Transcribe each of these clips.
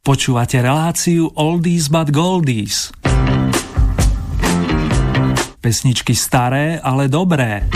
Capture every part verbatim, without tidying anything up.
Počúvate reláciu Oldies but Goldies. Pesničky staré, ale dobré.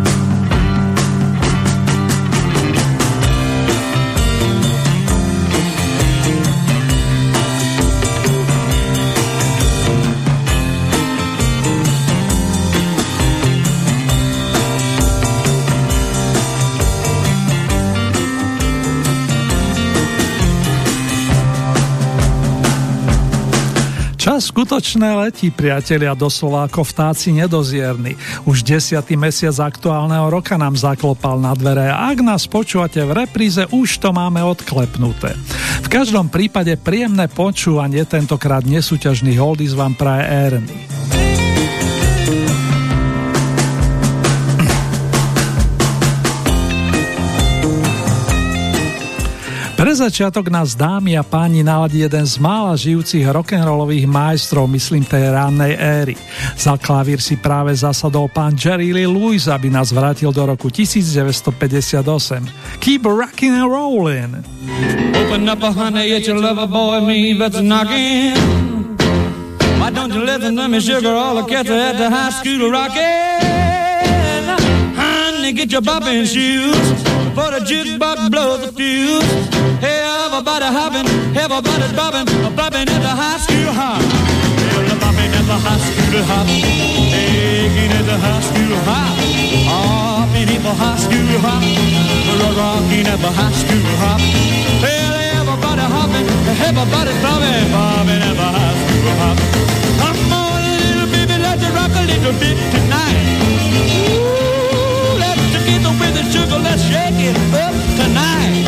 Čas skutočné letí, priatelia, doslova ako vtáci nedozierni. Už desiatý mesiac aktuálneho roka nám zaklopal na dvere a ak nás počúvate v repríze, už to máme odklepnuté. V každom prípade príjemné počúvanie, tentokrát nesúťažných oldies vám praje Ernie. Pre začiatok nás, dámy a páni, naladí jeden z mála žijúcich rock'n'rollových majstrov, myslím tej rannej éry. Za klavír si práve zasadol pán Jerry Lee Lewis, aby nás vrátil do roku devätnásťstopäťdesiatosem. Keep rockin' and rollin'. Open up a honey, it's your lover boy, me that's knocking. Why don't you listen to me, sugar, all the cats at the high school rockin'. Honey, get your bopping shoes, for the jukebox blows the fuse. Hey, everybody hopping, everybody's bobbing, bobbing at the high school hop. Hey, bobbing at the high school hop. Hey, at the high school hop. Hopping at the high school hop. Rocking at the high school hop. Hey, everybody hopping, everybody's bobbing, bobbing at the high school hop. Come on, little baby, let's rock a little bit tonight. Ooh, let's get with the sugar, let's shake it up tonight.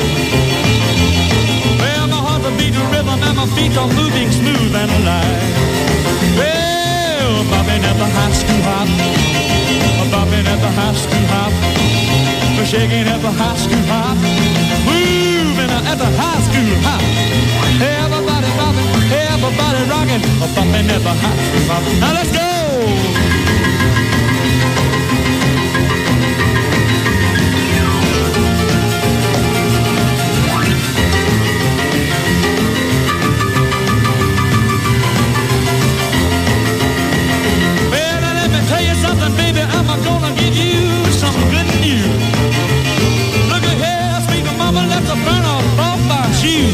Beat the rhythm and my feet are moving smooth and alive. Well, bobbing at the high school hop, bobbing at the high school hop, shaking at the high school hop, moving at the high school hop. Everybody bobbing, everybody rocking, bobbing at the high school hop. Now let's go. Baby, I'm gonna give you some good news. Look at here, sweet mama, let's burn off all my shoes.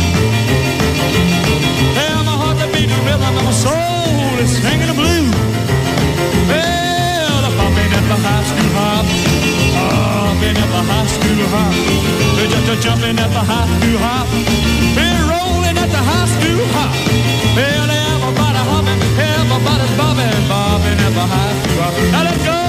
Hey, my heart to beat the rhythm and my soul is singing the blues. Well, I'm bobbing at the high school hop, bobbing at the high school hop, just jumping at the high school hop, we're rolling at the high school hop. Well, everybody hopping, everybody's bobbing, bobbing at the high school hop. Now let's go.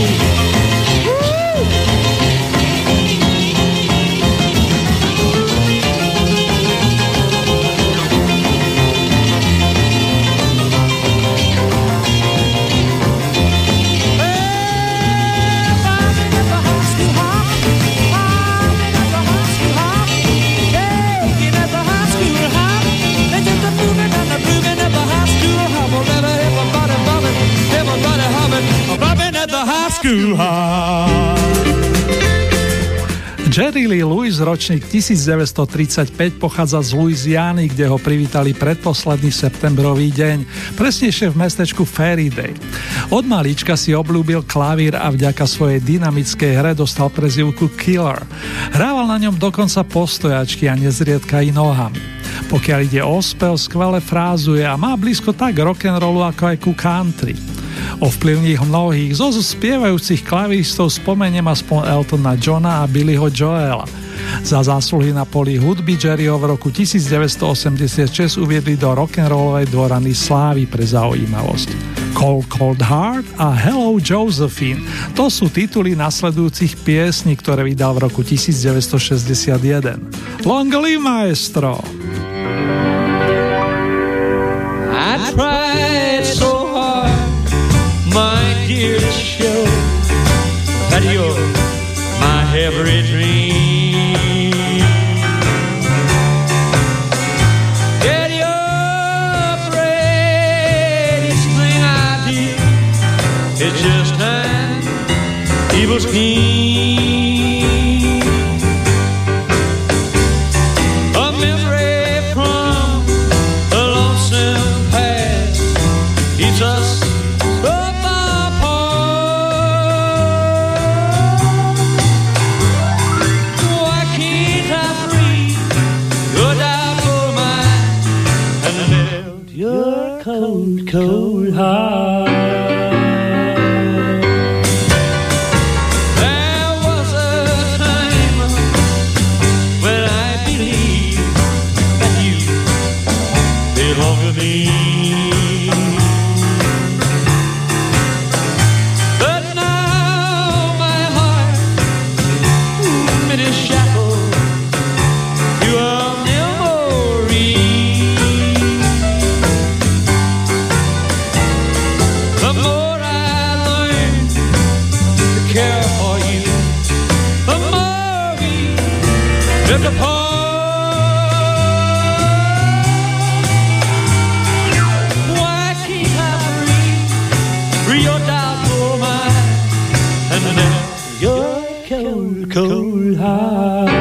Jerry Lee Lewis, ročník devätnásťstotridsaťpäť, pochádza z Louisiany, kde ho privítali predposledný septembrový deň, presnejšie v mestečku Faraday. Od malička si obľúbil klavír a vďaka svojej dynamickej hre dostal prezývku Killer. Hrával na ňom dokonca postojačky a nezriedka i nohami. Pokiaľ ide o spev, skvele frázuje a má blízko tak rock'n'rollu ako aj ku country. Ovplyvní ich mnohých, zo spievajúcich klavíristov spomeniem aspoň Eltona Johna a Billyho Joela. Za zásluhy na poli hudby Jerryho v roku devätnásťstoosemdesiatšesť uviedli do rock'n'rollovej dvorany slávy pre zaujímavosť. Cold Cold Heart a Hello Josephine, to sú tituly nasledujúcich piesní, ktoré vydal v roku devätnásťstošesťdesiatjeden. Long live maestro! I tried so hard, my dear, to show that you're my every dream. Get your prettiest thing I do, it's just an evil scheme. A memory from your cold, cold heart. There was a time when I believed that you belonged to me. But now my heart, it is shackled to a memory. The more I learn to care for you, the more we drift apart. Why can't I breathe, free your doubtful mind, and then your cold, cold heart?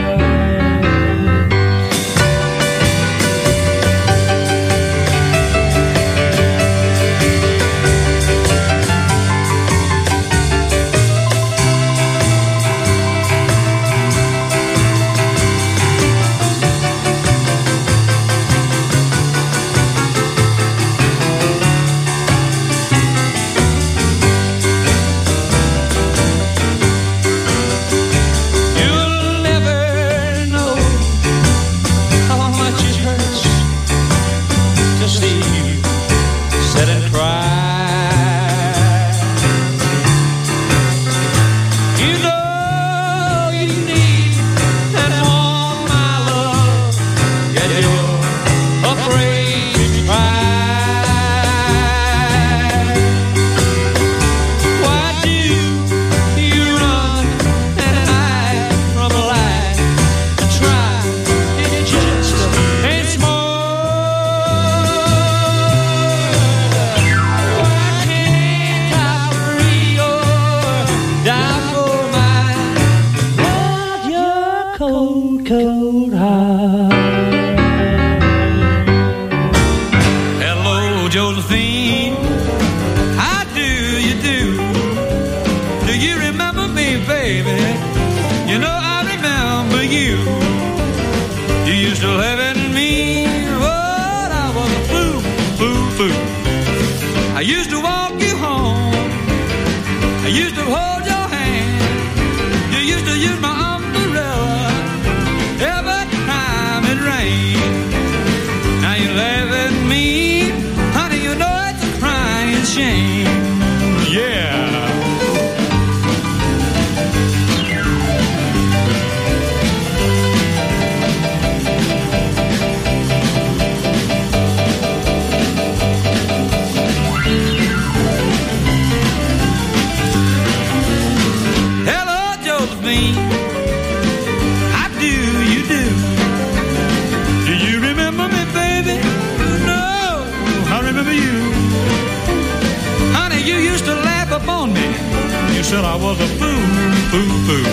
Said I was a fool, fool, fool.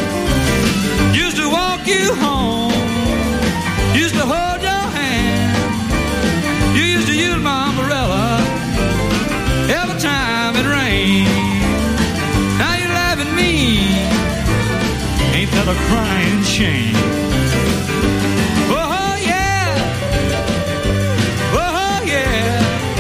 Used to walk you home, used to hold your hand. You used to use my umbrella every time it rained. Now you're laughing at me, ain't that a crying shame? Oh yeah, oh yeah.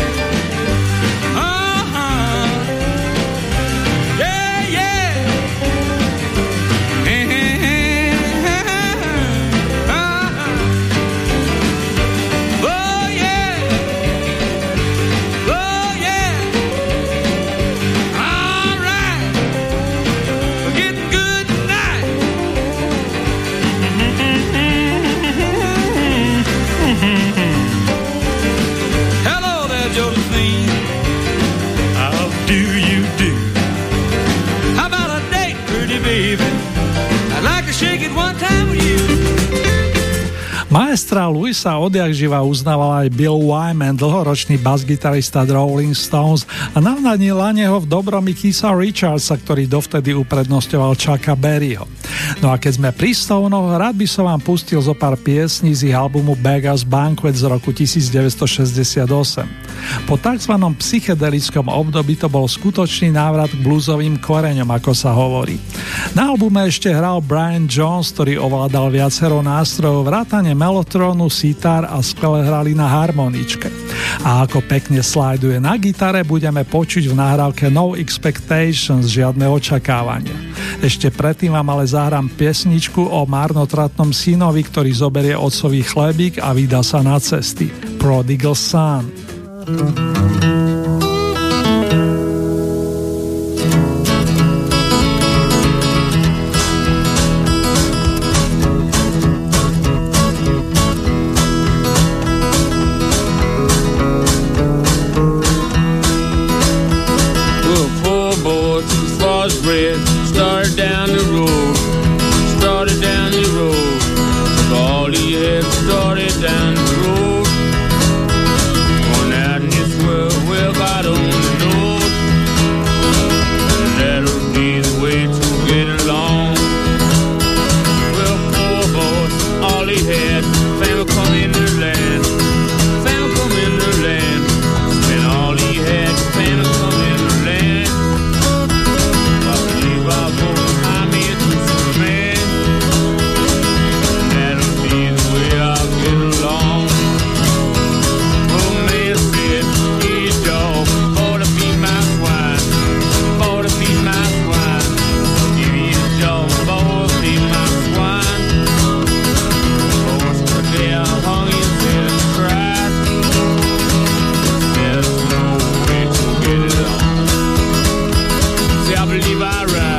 Maestra Louisa odjakživa uznával aj Bill Wyman, dlhoročný basgitarista Rolling Stones, a navnadnil na neho v dobrom i Keitha Richardsa, ktorý dovtedy uprednostňoval Chucka Berryho. No a keď sme pri Stonoch, rád by som vám pustil zo pár piesní z ich albumu Beggars Banquet z roku devätnásťstošesťdesiatosem. Po tzv. Psychedelickom období to bol skutočný návrat k bluesovým koreňom, ako sa hovorí. Na albume ešte hral Brian Jones, ktorý ovládal viacero nástrojov, vrátane melotrónu, sitar a skvele hrali na harmoničke. A ako pekne slajduje na gitare, budeme počuť v nahrávke No Expectations, žiadne očakávania. Ešte predtým vám ale zahrám piesničku o marnotratnom synovi, ktorý zoberie otcový chlebík a vydá sa na cesty. Prodigal Son. Started down the road, started down the road. All he had started down the road. Going out in this world, well, God only knows. And that'll be the way to get along. Well, poor boy, all he had, family come in the land, family come in the land. And all he had, family come in the land. I'll go behind me and do some man. That'll be the way I'll get along. Oh, man said, hey, dog, ought to be my swine, ought to be my swine. Give me a dog, ought to be my swine. Oh, so there hung his head and cried. There's no way to get it on. See, I believe I ride.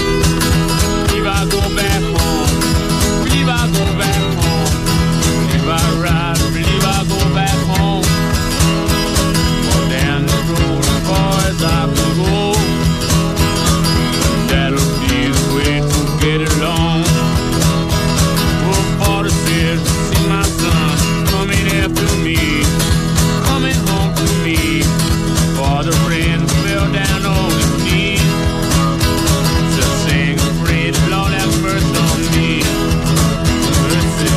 I go back home, believe I go back home. If I ride, believe I go back home. Or down the road as far as I can go. That'll be the way to get along. Oh, father said, see my son coming after me, coming home to me. Father ran, fell down on his knees. Just sing a praise, Lord have mercy on me. Mercy.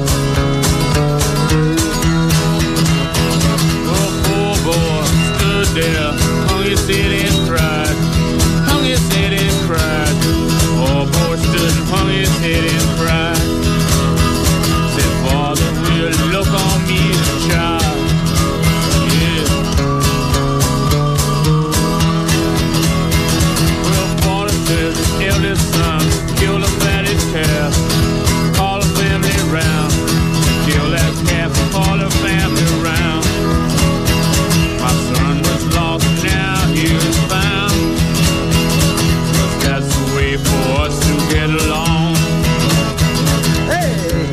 Oh, poor boy stood there, hung his head and cried, hung his head and cried. Oh, boy stood and hung his head and cried. Said, Father, will you look on me as a child? Yeah. Well, Father said, eldest son, kill the fatted calf, call the family round, kill that calf, call the family round. My son was lost, now he is found, 'cause that's the way for us to get along. Hey!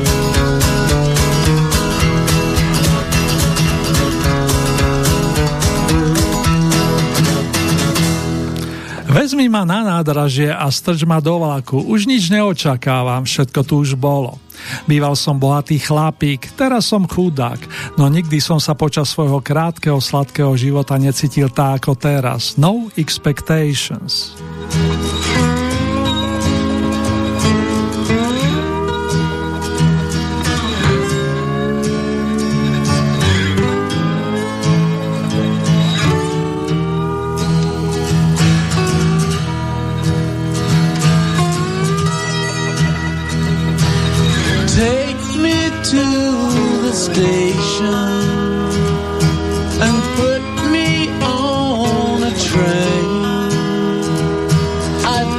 Vezmi ma na nádražie a strč ma do vlaku, už nič neočakávam, všetko tu už bolo. Býval som bohatý chlapík, teraz som chudák, no nikdy som sa počas svojho krátkeho sladkého života necítil tak ako teraz. No expectations. Station and put me on a train. I've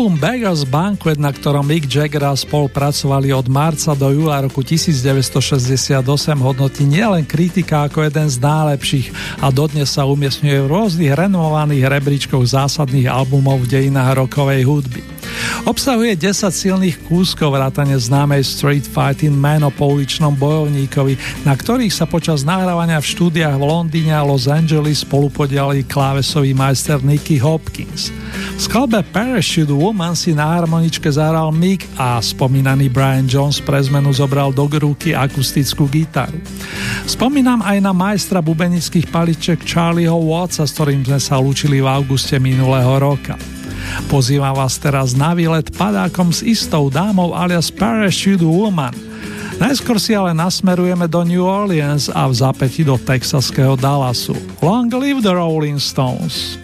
Album Beggar's Banquet, na ktorom Mick Jagger spolupracovali od marca do júla roku devätnásťstošesťdesiatosem, hodnotí nielen kritika ako jeden z najlepších a dodnes sa umiestňuje v rôznych renomovaných rebríčkoch zásadných albumov v dejinách rockovej hudby. Obsahuje desať silných kúskov vrátane známej Street Fighting Man o pouličnom bojovníkovi, na ktorých sa počas nahrávania v štúdiách v Londýne a Los Angeles spolupodielali klávesový majster Nicky Hopkins. V skladbe Parachute Woman si na harmoničke zahral Mick a spomínaný Brian Jones pre zmenu zobral do ruky akustickú gitaru. Spomínam aj na majstra bubenických paliček Charlieho Wattsa, s ktorým sme sa lúčili v auguste minulého roka. Pozývam vás teraz na výlet padákom s istou dámou alias Parachute Woman. Najskôr si ale nasmerujeme do New Orleans a v zápäti do texaského Dallasu. Long live the Rolling Stones!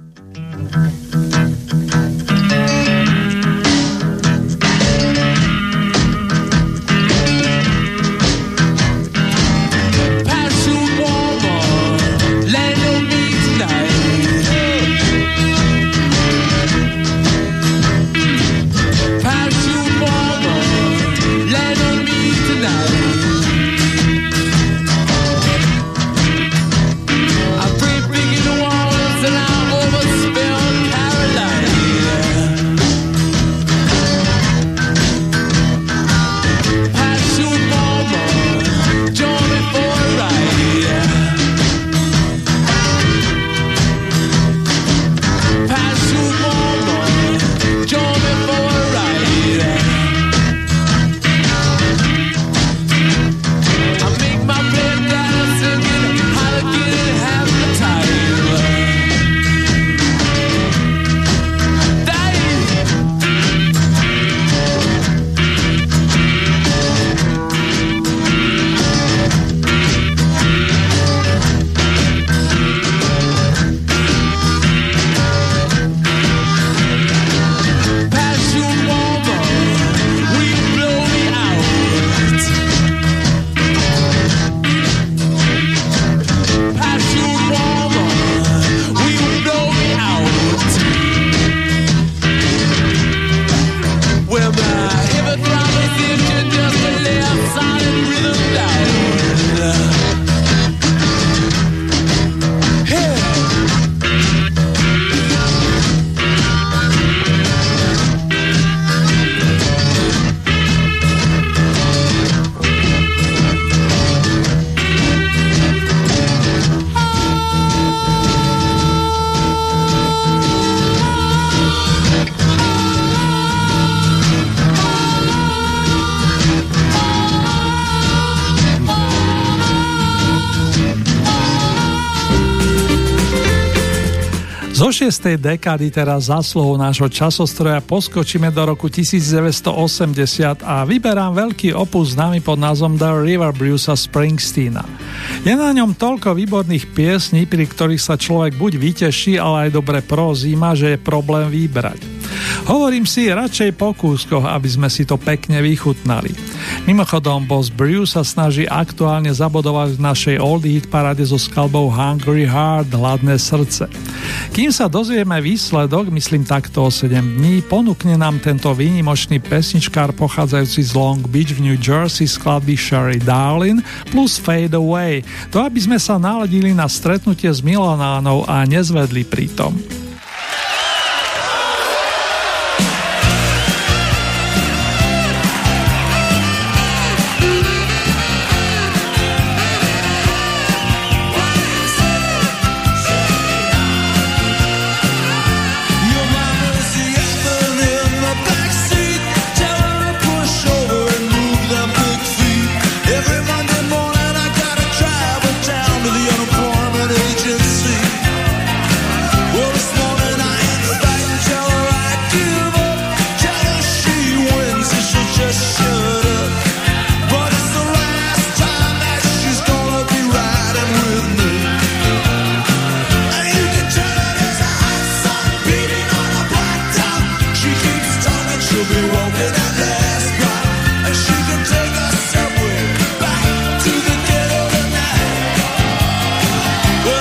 Zo šiestej dekády teraz zásluhou nášho časostroja poskočíme do roku devätnásťstoosemdesiat a vyberám veľký opus známy pod názvom The River Brucea Springsteena. Je na ňom toľko výborných piesní, pri ktorých sa človek buď vyteší, ale aj dobre prozíma, že je problém vybrať. Hovorím si radšej po kúskoch, aby sme si to pekne vychutnali. Mimochodom, boss Bruce sa snaží aktuálne zabodovať v našej oldie hit paráde so skladbou Hungry Heart, hladné srdce. Kým sa dozvieme výsledok, myslím takto o sedem dní, ponúkne nám tento výnimočný pesničkár pochádzajúci z Long Beach v New Jersey skladby Sherry Darling plus Fade Away, to aby sme sa naladili na stretnutie s Milanánou a nezvedli pritom.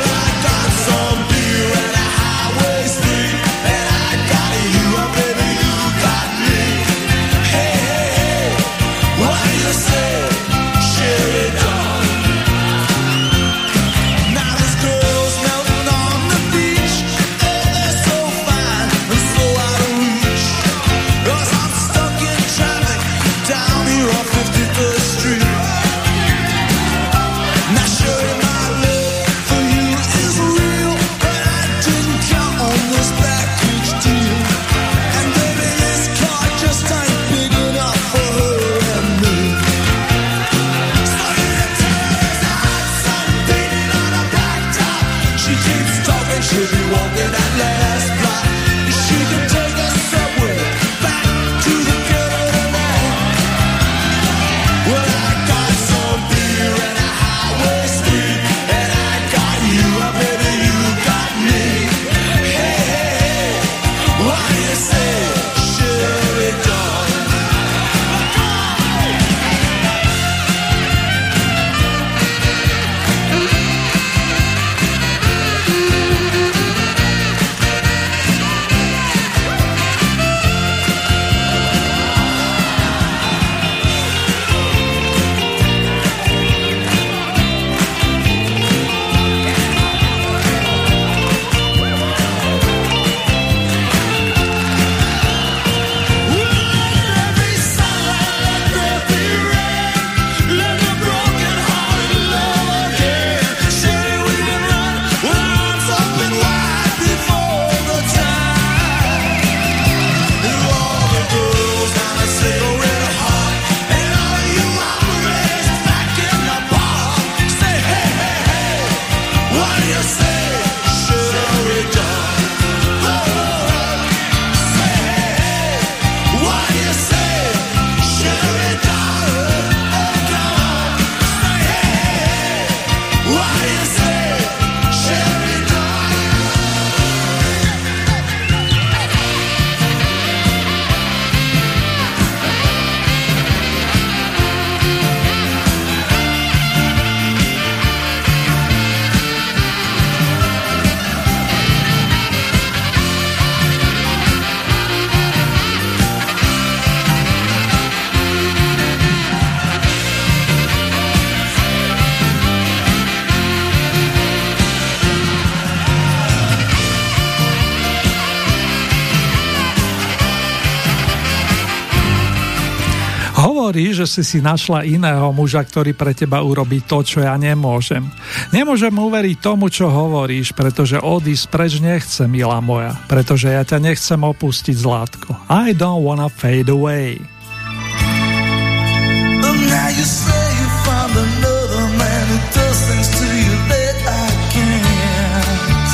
Baby, you Hovoríš, že si si našla iného muža, ktorý pre teba urobí to, čo ja nemôžem. Nemôžem uveriť tomu, čo hovoríš, pretože odísť preč nechcem, milá moja, pretože ja ťa nechcem opustiť, zlátko. I don't wanna fade away. Now you say you found another man who does things to you that I can't,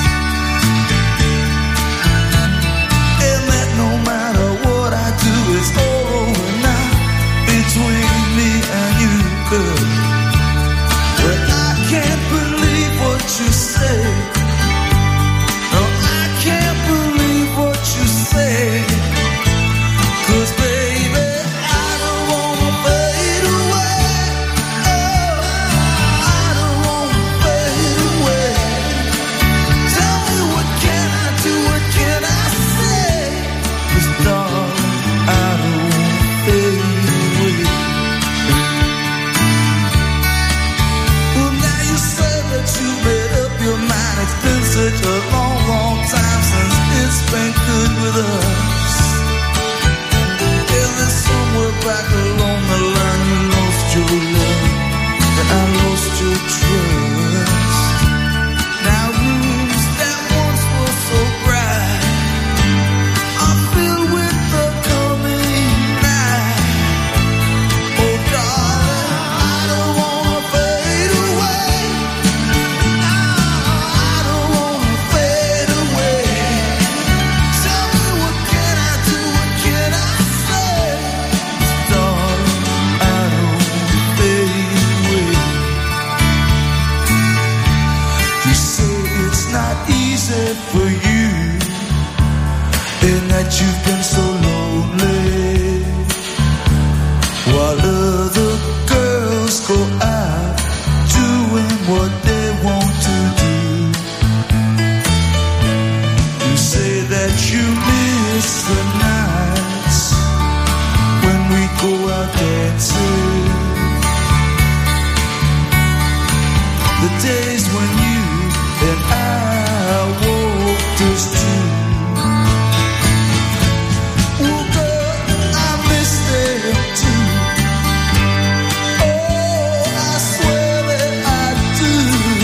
and that no matter what I do is all over now between me and you, girl. Well, I can't believe what you say. No, I can't believe what you say. 'Cause baby, I don't wanna fade away. Oh, I don't wanna fade away. Tell me what can I do, what can I say? 'Cause darling, I don't wanna fade away. Well, now you say that you made up your mind. It's been such a long, long time since it's been good with us. Somewhere back along the line you lost your love and I lost your trust. Now rooms that once were so bright are filled with the coming night. Oh darling, I don't wanna fade away. I don't wanna fade away. Tell me what can I do, what can I say? For you, and that you've been so lonely, while other girls go out doing what they want to do. You say that you miss the nights when we go out dancing, the days when you and I walked the street. Oh girl, I miss them too. Oh, I swear that I do.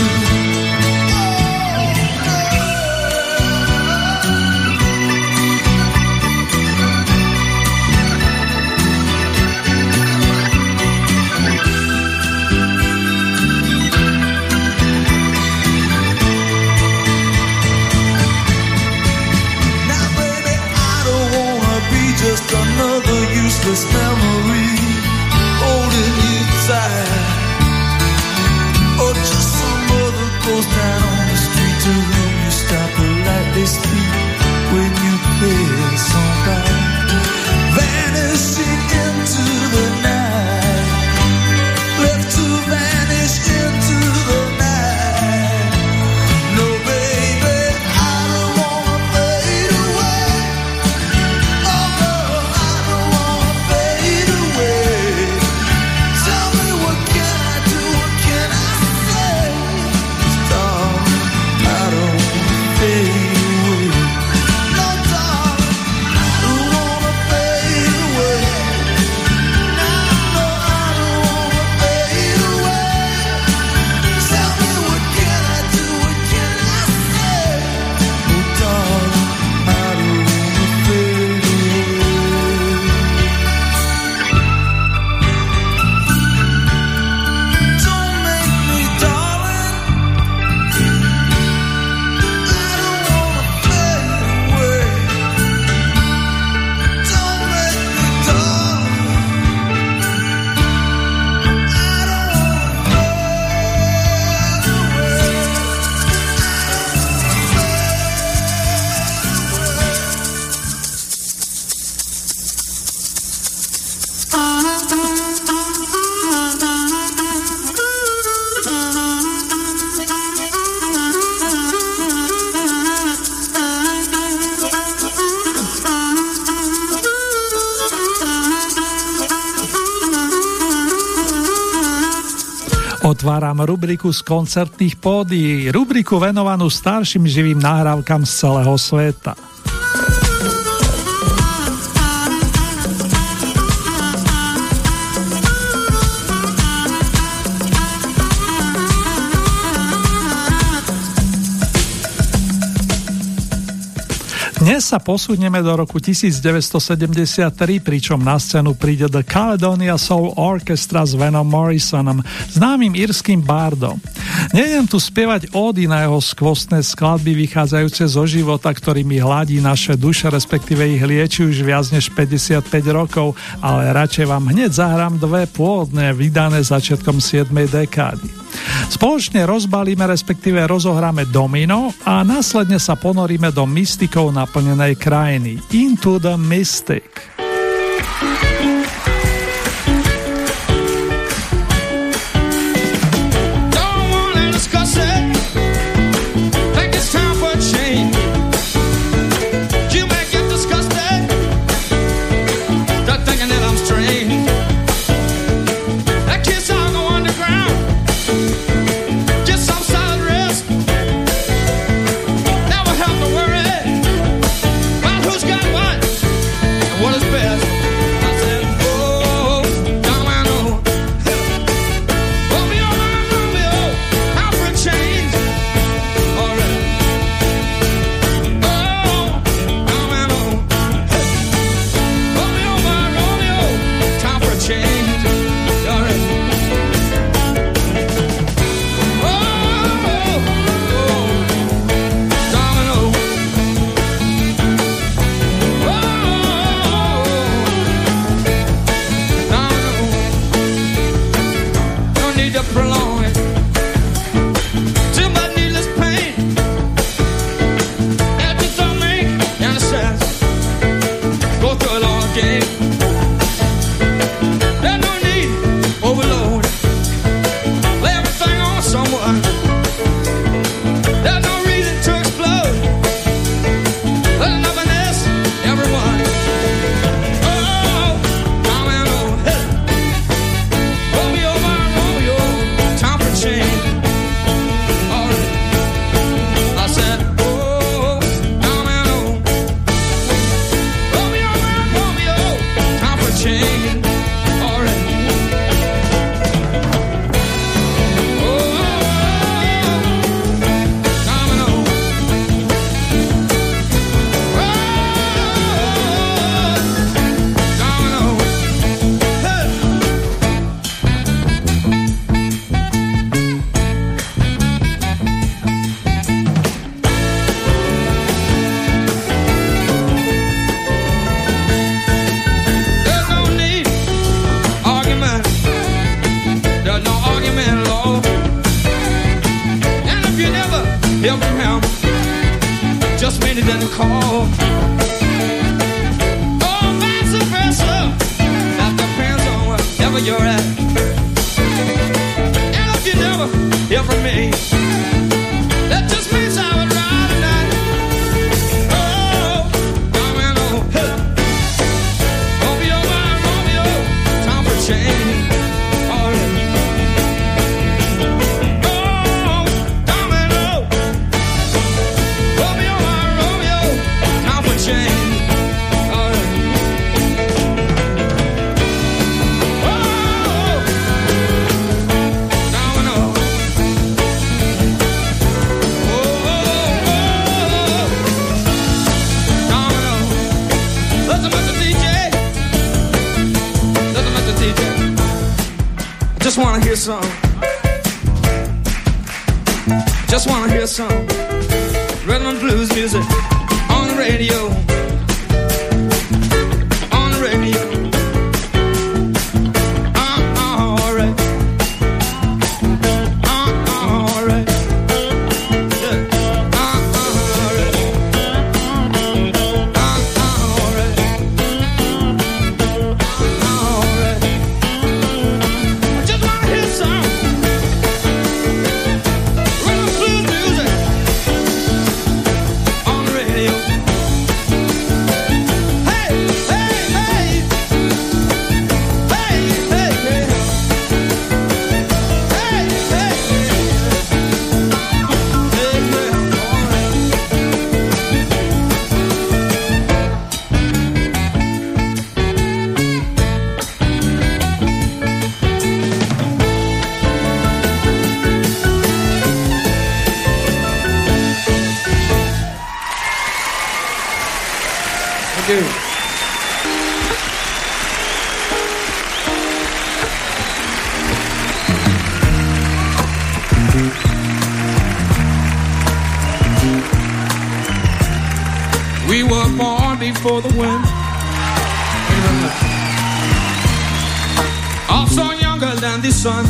Just another useless memory holding you tight, or just some other ghost down on the street to whom you stop politely speak when you pass on by, vanishing into the night, left to vanish into the night. No baby, I don't wanna fade away. Otváram rubriku z koncertných pódií, rubriku venovanú starším živým nahrávkam z celého sveta. Dnes sa posunieme do roku devätnásťsedemdesiattri, pričom na scénu príde The Caledonia Soul Orchestra s Vanom Morrisonom, známym írskym bardom. Nejdem tu spievať ódy na jeho skvostné skladby vychádzajúce zo života, ktorými hladí naše duše, respektíve ich lieči už viac než päťdesiatpäť rokov, ale radšej vám hneď zahrám dve pôvodné, vydané začiatkom siedmej dekády. Spoločne rozbalíme, respektíve rozohráme domino a následne sa ponoríme do mystikov naplnenej krajiny. Into the Mystic. Some. Just wanna hear some rhythm and blues music on the radio. On the radio. Uh, uh, alright. Uh, uh, alright. Yeah. Uh, uh, alright. Uh, uh, alright. Uh, alright. Just wanna hear some rhythm and blues music on the radio. for the wind. Also younger than the sun,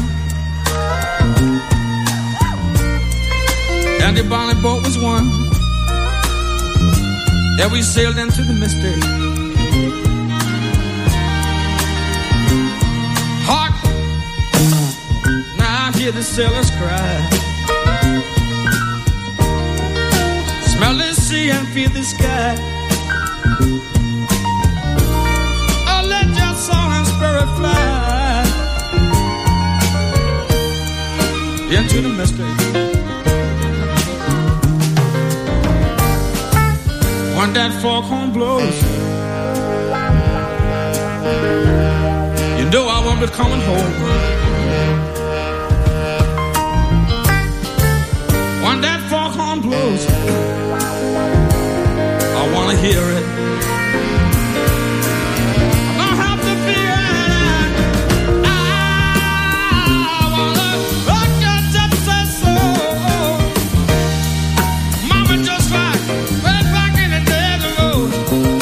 and the bonnet boat was one. Yeah, we sailed into the mystic. Hark! Now I hear the sailors cry. Smell the sea and feel the sky. Oh, let your soul and spirit fly into the mystic. When that foghorn blows, you know I won't be coming home. When that foghorn blows, I wanna hear it. I don't have to fear it. I wanna rock your gypsy soul. Mama, just like way back in the day of the road.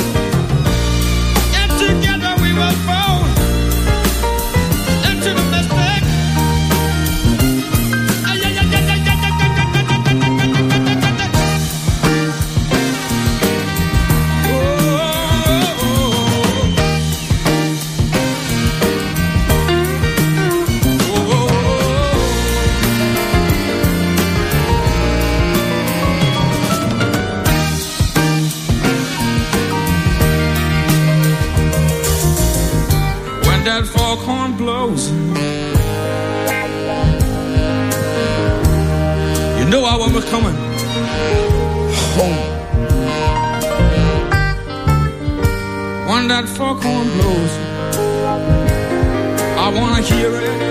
And together we will fall into the mystic. That foghorn blows, you know I will be coming home. When that foghorn blows, I wanna hear it.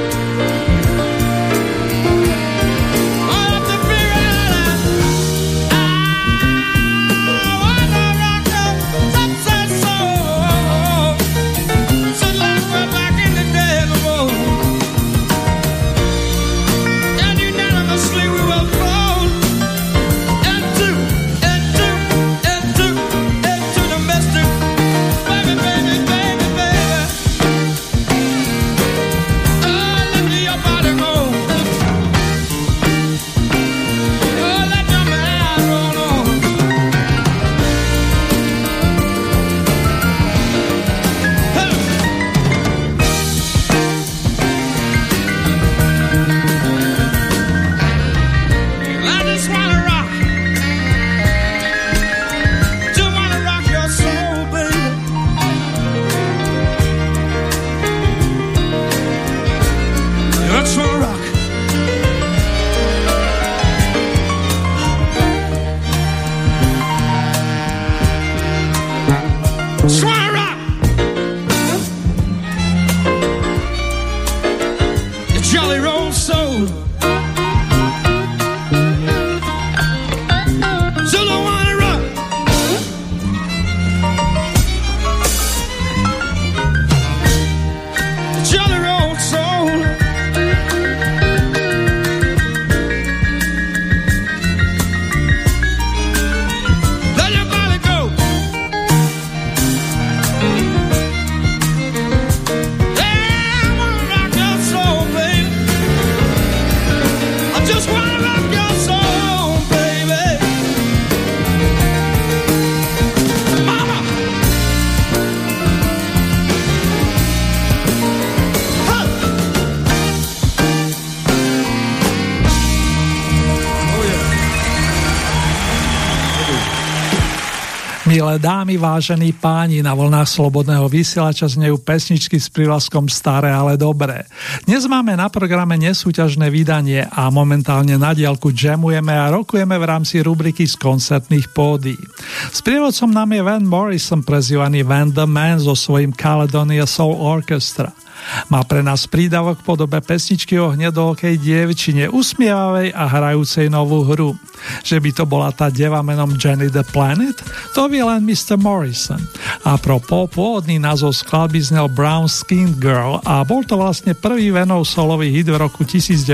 Milé dámy, vážení páni, na vlnách slobodného vysielača znejú pesničky s prívlaskom staré, ale dobré. Dnes máme na programe nesúťažné vydanie a momentálne na diaľku jamujeme a rokujeme v rámci rubriky z koncertných pódií. Sprievodcom nám je Van Morrison, prezývaný Van the Man so svojím Caledonia Soul Orchestra. Má pre nás prídavok v podobe pesničky o hnedookej dievčine, usmievavej a hrajúcej novú hru. Že by to bola tá deva menom Jenny the Planet? To vie len mister Morrison. A propos, pôvodný názov skladby znel Brown Skinned Girl a bol to vlastne prvý Vanov solový hit v roku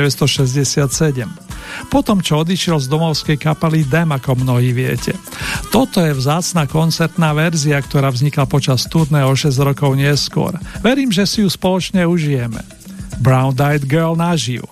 devätnásťstošesťdesiatsedem. Potom, čo odišiel z domovskej kapely Dem, ako mnohí viete. Toto je vzácna koncertná verzia, ktorá vznikla počas turné o šesť rokov neskôr. Verím, že si ju spoločne užijeme. Brown Eyed Girl naživo.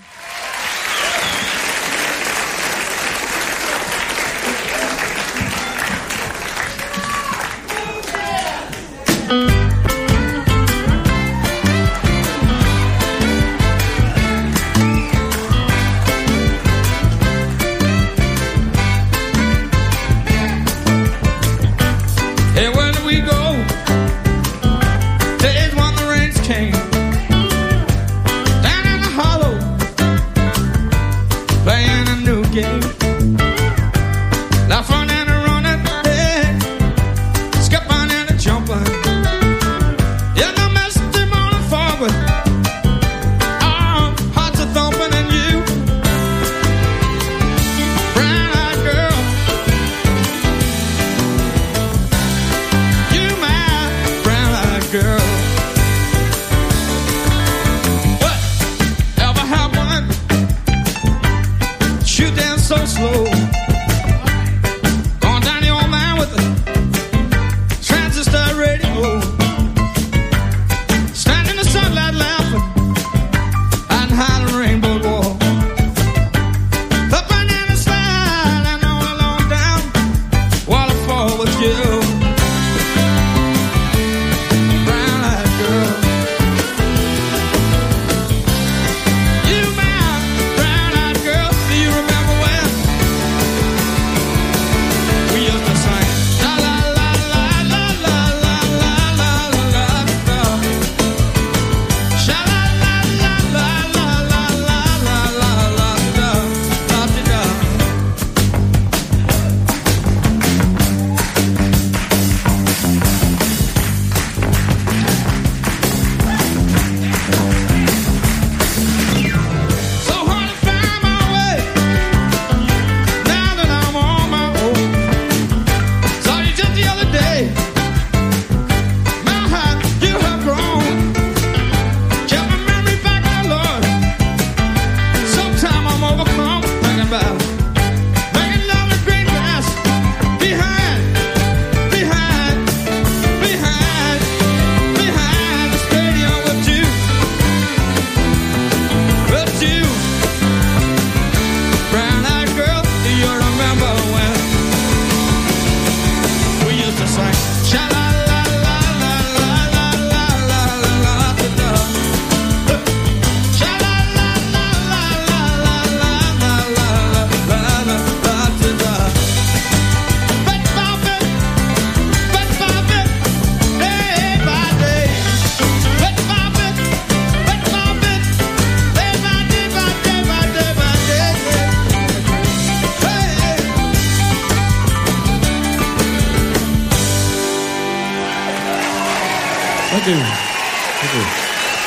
Thank you. Thank you.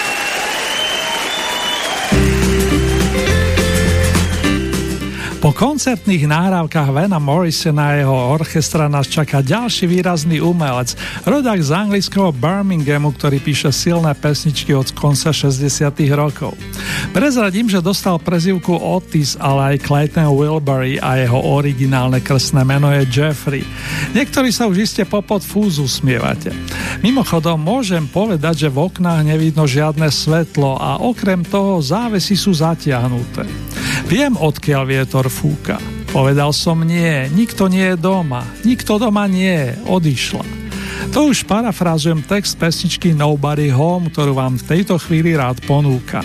Po koncertných nahrávkach Vana Morrisona a jeho orchestra nás čaká ďalší výrazný umelec, rodák z anglického Birminghamu, ktorý píše silné pesničky od konca šesťdesiatych rokov. Prezradím, že dostal prezývku Otis, ale aj Clayton Wilbury a jeho originálne krstné meno je Jeffrey. Niektorí sa už iste popod fúzu smievate. Mimochodom, môžem povedať, že v oknách nevidno žiadne svetlo a okrem toho závesy sú zatiahnuté. Viem, odkiaľ vietor fúka. Povedal som nie, nikto nie je doma, nikto doma nie, odišla. To už parafrázujem text pesničky Nobody Home, ktorú vám v tejto chvíli rád ponúkam.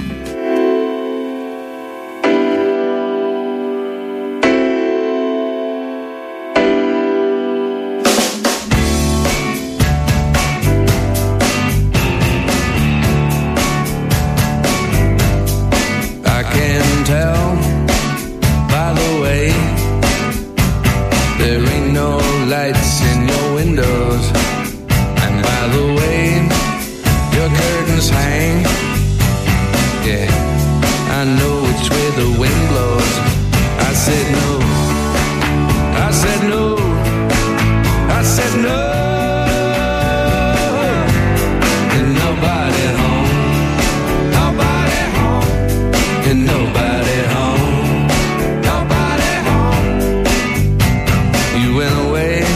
Away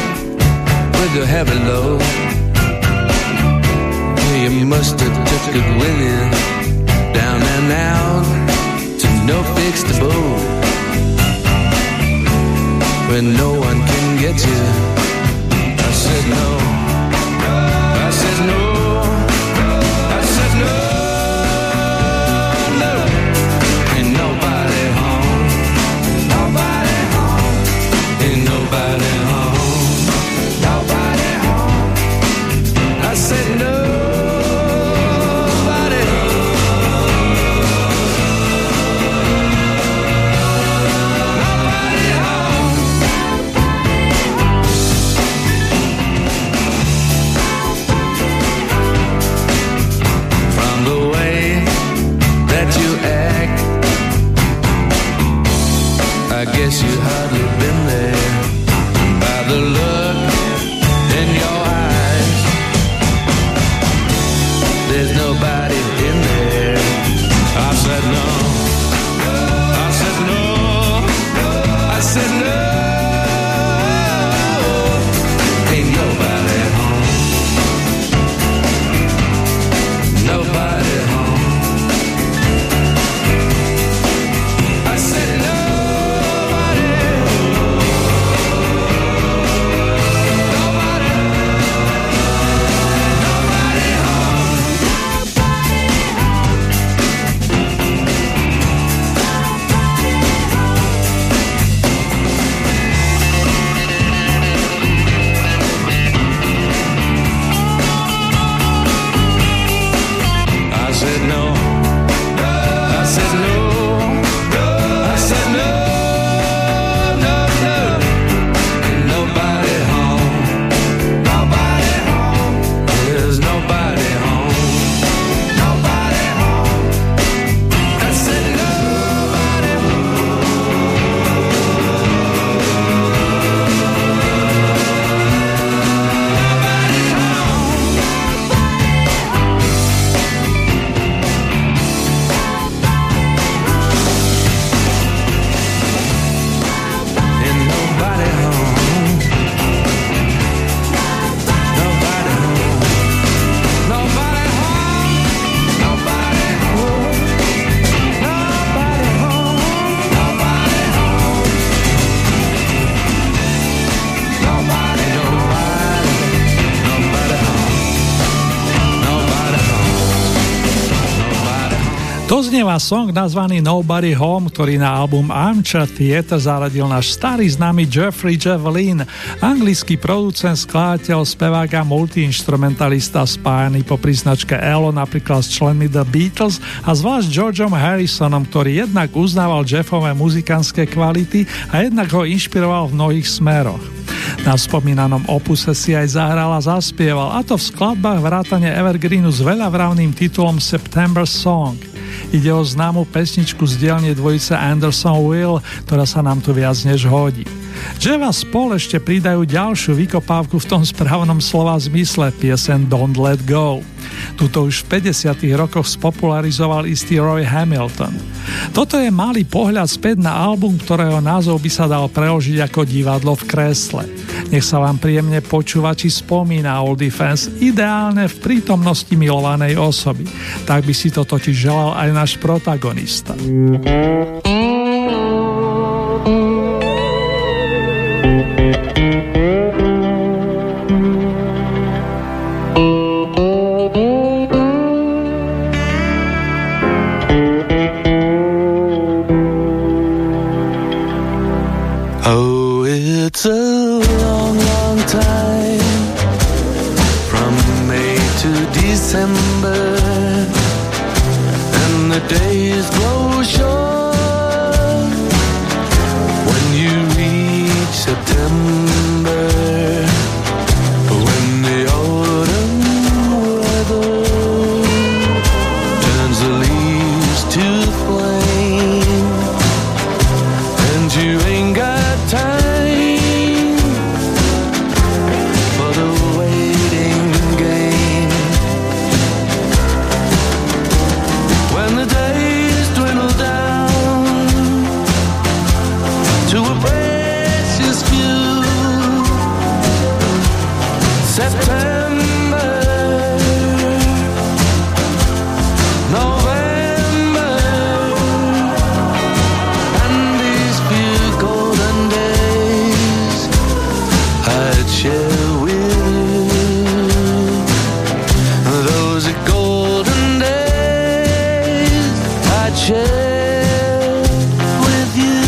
must have took it with you down and out to no fixed abode where no one can get you. I said no, I said no, I said no, no. Ain't nobody home, nobody home, ain't nobody home, nobody home. I said no. I guess you hardly been there by the look in your eyes. There's nobody in there. I said no. I said no. I said no. Ain't nobody home. Nobody home. I said no. Doznieva song nazvaný Nobody Home, ktorý na album Armchair Theatre zaradil náš starý známy Jeffrey Javelin, anglický producent, skladateľ, spevák a multiinstrumentalista spájaný po príznačke Elo napríklad s členmi The Beatles a zvlášť Georgeom Harrisonom, ktorý jednak uznával Jeffové muzikantské kvality a jednak ho inšpiroval v mnohých smeroch. Na spomínanom opuse si aj zahral a zaspieval, a to v skladbách vrátane evergreenu s veľavravným titulom September Song. Ide o známu pesničku z dielne dvojice Anderson-Will, ktorá sa nám tu viac než hodí. Jeff a Paul ešte pridajú ďalšiu vykopávku v tom správnom slova zmysle, piesen Don't Let Go. Tuto už v päťdesiatych rokoch spopularizoval istý Roy Hamilton. Toto je malý pohľad späť na album, ktorého názov by sa dal preložiť ako divadlo v kresle. Nech sa vám príjemne počúvači spomína Oldie Fans, ideálne v prítomnosti milovanej osoby. Tak by si to totiž želal aj náš protagonista. It's a long, long time from May to December, and the days grow short when you reach September, when the autumn weather turns the leaves to flame, and you ain't got time to a precious few. share with you.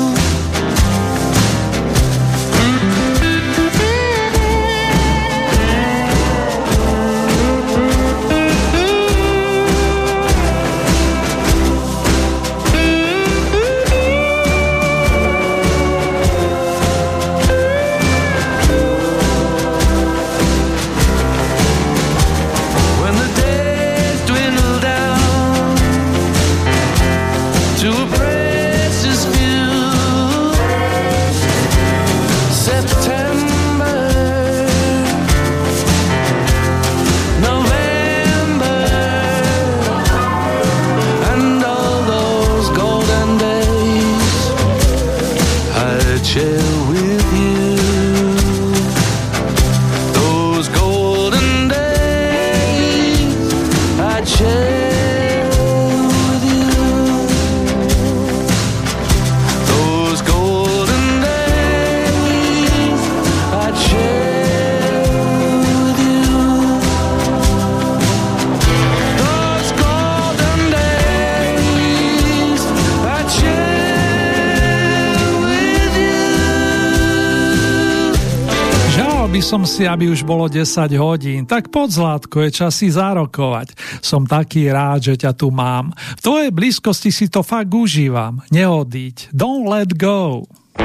Som si, aby už bolo desať hodín, tak poď Zlatko, je čas si zárokovať. Som taký rád, že ťa tu mám. V tvojej blízkosti si to fakt užívam. Neodíď. Don't let go.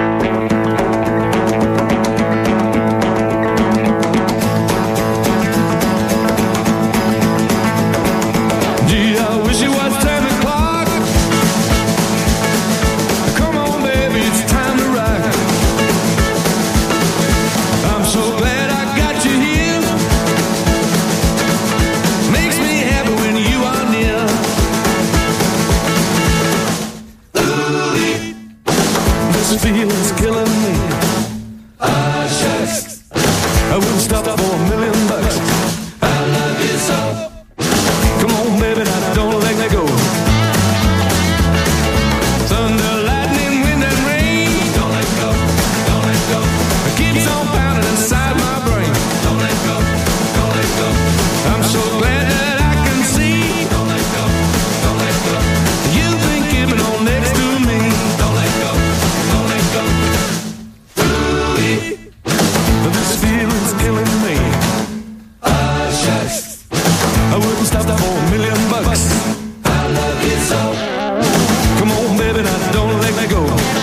Feeling's killing me. Ah, shucks. I wouldn't stop for a million bucks. I love you so. Come on, baby, now don't let me go. Thunder, lightning, wind and rain. Don't let go, don't let go. It keeps on pounding inside my brain. Don't let go, don't let go. I'm so glad that I can see. Don't let go, don't let go. You've been keeping on next to me. Don't let go. This feeling's killing me. Ah, shucks. I wouldn't stop for a million bucks. I love you so. Come on, baby, now don't let me go.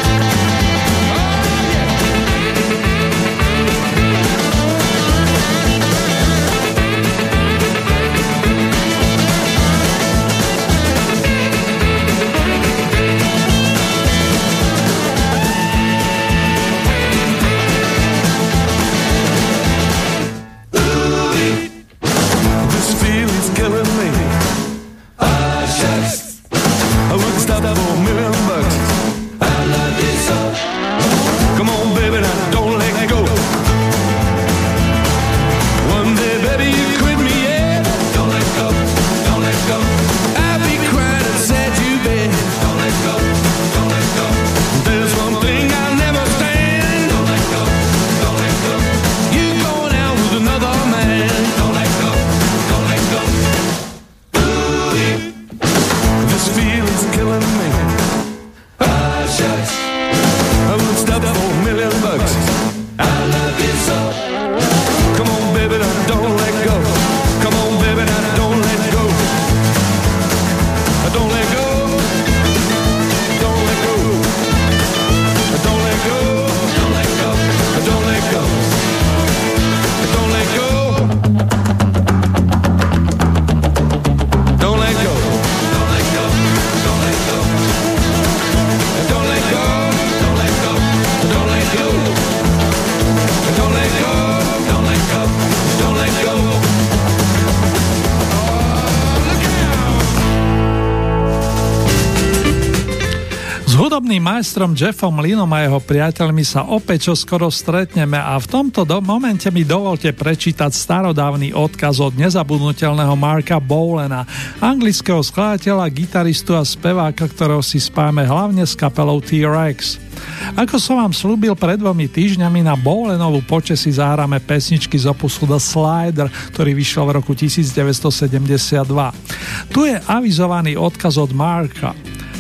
hudobným majstrom Jeffom Lynnom a jeho priateľmi sa opäť čoskoro stretneme a v tomto do- momente mi dovolte prečítať starodávny odkaz od nezabudnutelného Marka Bowlena, anglického skladateľa, gitaristu a speváka, ktorého si spájame hlavne s kapelou T-Rex. Ako som vám slúbil pred dvomi týždňami, na Bowlenovú počesť si zahráme pesničky z opusu The Slider, ktorý vyšiel v roku devätnásťsedemdesiatdva. Tu je avizovaný odkaz od Marka.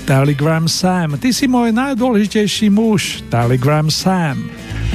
Telegram Sam, ty si môj najdôležitejší muž. Telegram Sam.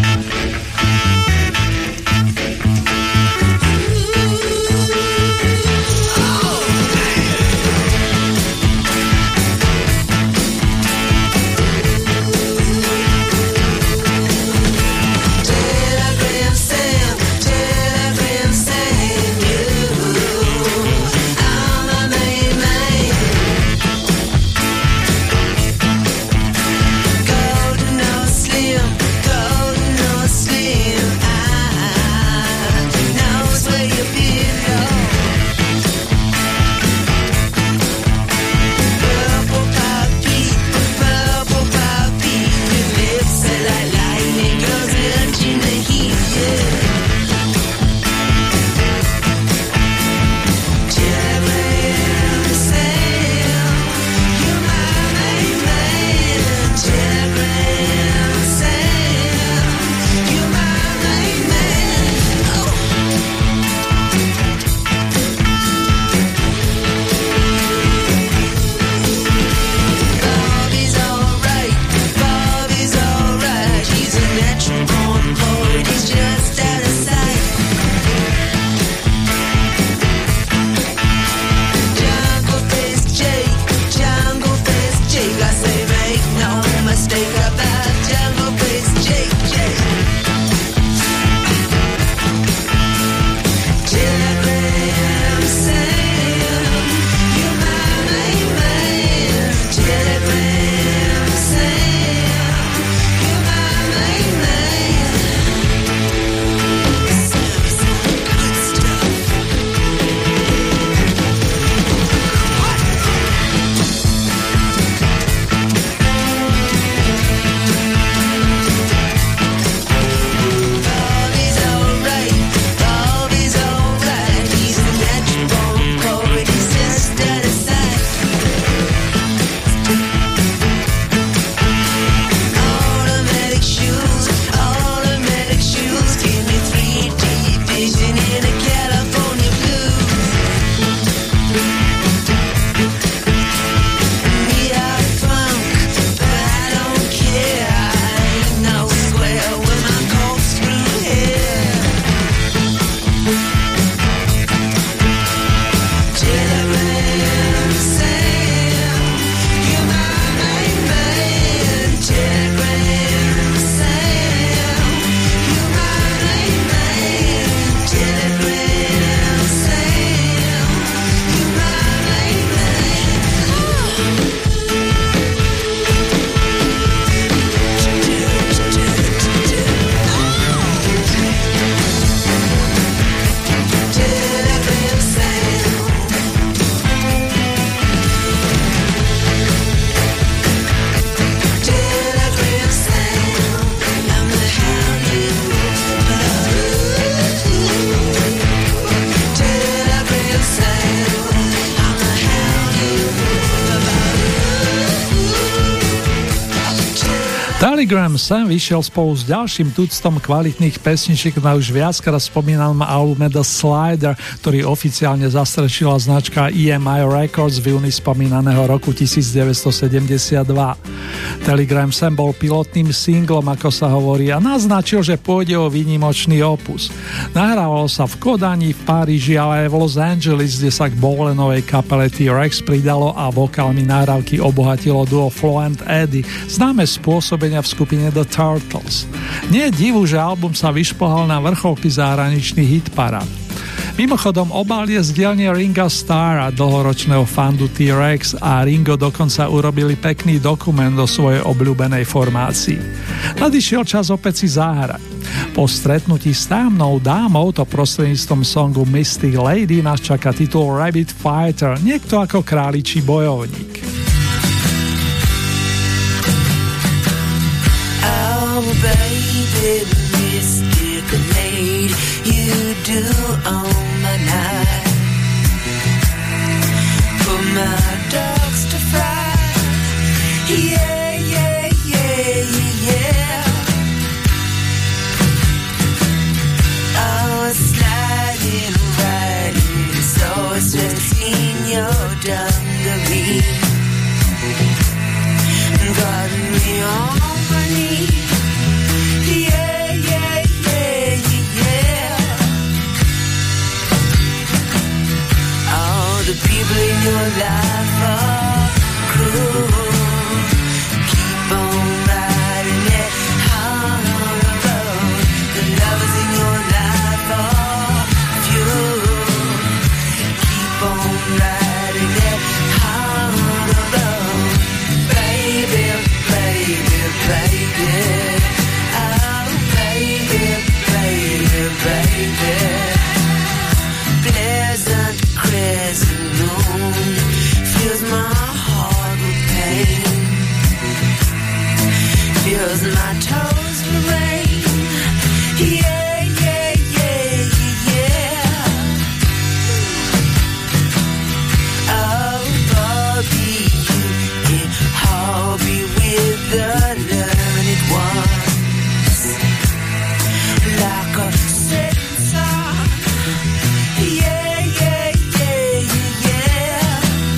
Telegram Sam vyšiel spolu s ďalším tuctom kvalitných pesničiek na už viackrát spomínanom albume The Slider, ktorý oficiálne zastrešila značka E M I Records v júni spomínaného roku devätnásťsedemdesiatdva. Telegram Sam bol pilotným singlom, ako sa hovorí, a naznačil, že pôjde o výnimočný opus. Nahrávalo sa v Kodani, v Paríži, ale aj v Los Angeles, kde sa k Bowlenovej kapele T-Rex pridalo a vokálmi nahrávky obohatilo duo Flo and Eddie, známe spôsobenia v skupine The Turtles. Nie je divu, že album sa vyšplhal na vrcholky zahraničných hitparád. Mimochodom, obal je z dielne Ringa Starra, dlhoročného fandu T-Rex, a Ringo dokonca urobili pekný dokument do svojej obľúbenej formácii. Nadišiel čas opäť si zahrať. Po stretnutí s támnou dámou to prostredníctvom songu Mystic Lady nás čaká titul Rabbit Fighter, niekto ako králičí bojovník. Oh baby, Mystic Lady, you do own my night. Put my dogs to fry. Yeah, yeah, yeah, yeah. I was sliding right in, so it's just in your dungaree. the people in your life are cruel. Keep on riding that hard road. The lovers in your life are few. Keep on riding that hard road. Baby, baby, baby. Oh, baby, baby, baby. Pleasant crescent moon fills my heart with pain. Fills my toes with rain. Yeah, yeah, yeah, yeah. Oh, Bobby, you can hobby with the learned ones. Like a setting sun. Yeah, yeah, yeah, yeah.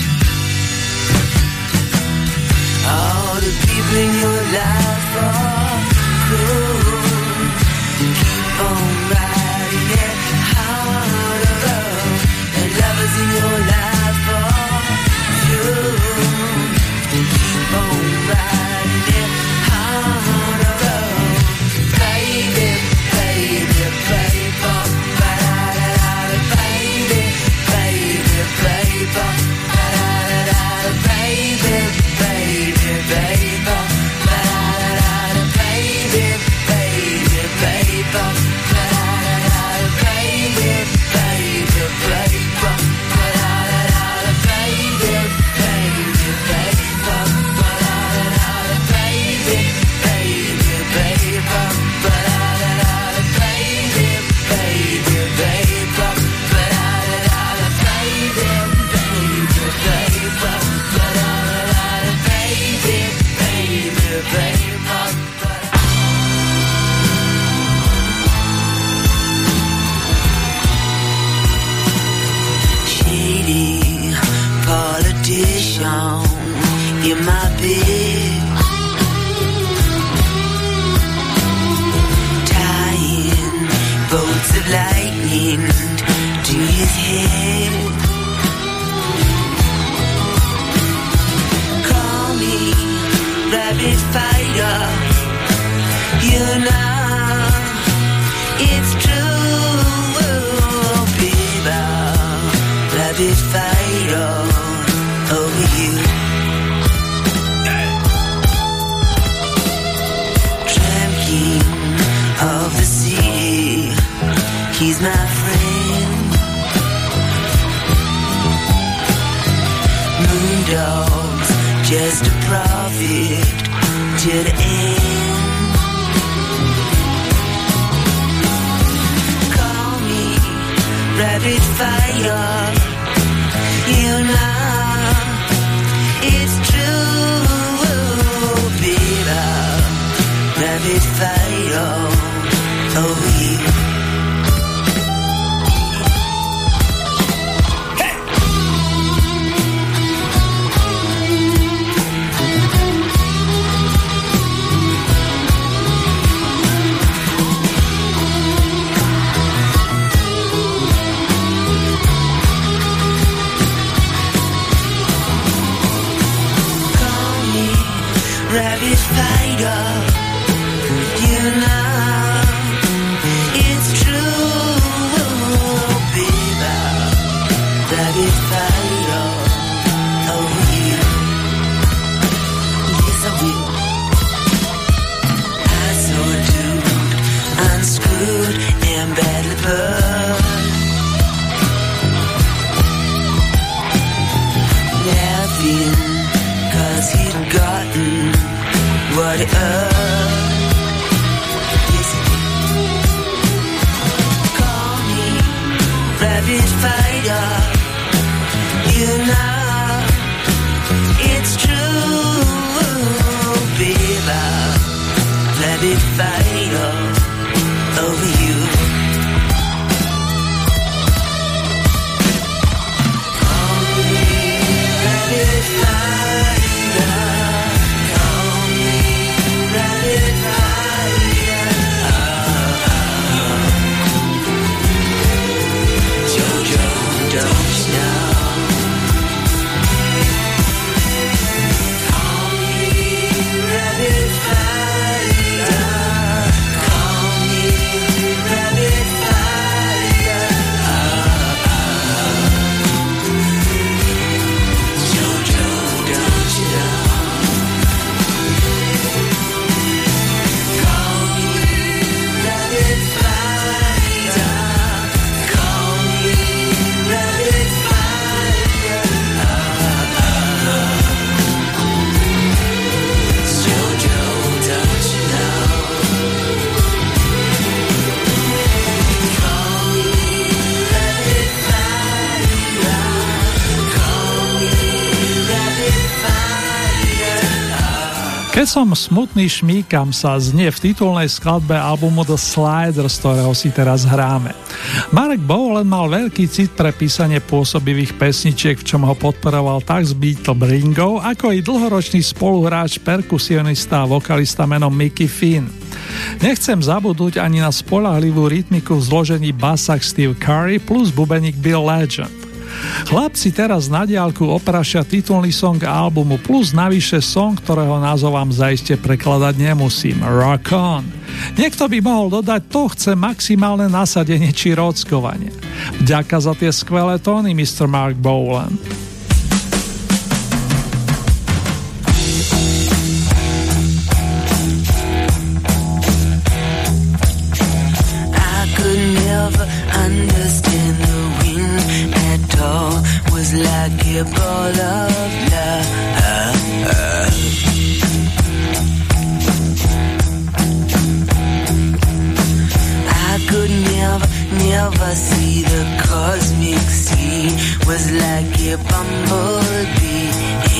All the people in your life are cruel. Keep on riding that hard road. The lovers in your life are few. Keep on riding that hard road. Baby, baby, baby. Ba-da-da-da, baby, baby, baby. Ba-da-da-da, baby, baby, baby. Ba-da-da-da, baby, baby, baby. Ba-da-da-da, baby, baby, baby. Ba-da-da-da, baby, baby, baby. Ba-da-da-da, baby, baby, baby. Ba-da-da-da, baby, baby, baby. Ba-da-da-da, baby, baby, baby. Ba-da-da-da, baby, baby, baby. Shady politician in my bed, tying bolts of lightning to his head. Call me rabbit fighter, you know it's true, baby. Rabbit fighter over you. Tramp king of the city, he's my friend. Moondog's just a prophet to the end. Call me rabbit fire, you know it's true, baby. Rabbit fire over you. Rabbit fighter, you know it's true, baby. Rabbit fighter over you. Yes, I will. I saw a dude unscrewed and badly burned, laughing 'cause he'd gotten what he earned. Yes, he did. Call me rabbit fighter, you know it's true, baby. Rabbit fighter over you. Call me rabbit fighter. Call me rabbit Keď som smutný, šmíkam sa, znie v titulnej skladbe albumu The Sliders, z ktorého si teraz hráme. Mark Bolan mal veľký cit pre písanie pôsobivých pesničiek, v čom ho podporoval tak z Beatle Bringov, ako i dlhoročný spoluhráč, perkusionista a vokalista menom Mickey Finn. Nechcem zabudnúť ani na spoľahlivú rytmiku v zložení basák Steve Curry plus bubeník Bill Legend. Chlapci teraz na diaľku oprašia titulný song albumu plus navyše song, ktorého názov vám zaiste prekladať nemusím. Rock on. Niekto by mohol dodať, to chce maximálne nasadenie či rockovanie. Vďaka za tie skvelé tóny, mister Mark Bolan. Like a ball of love. I could never, never see the cosmic sea. Was like a bumblebee.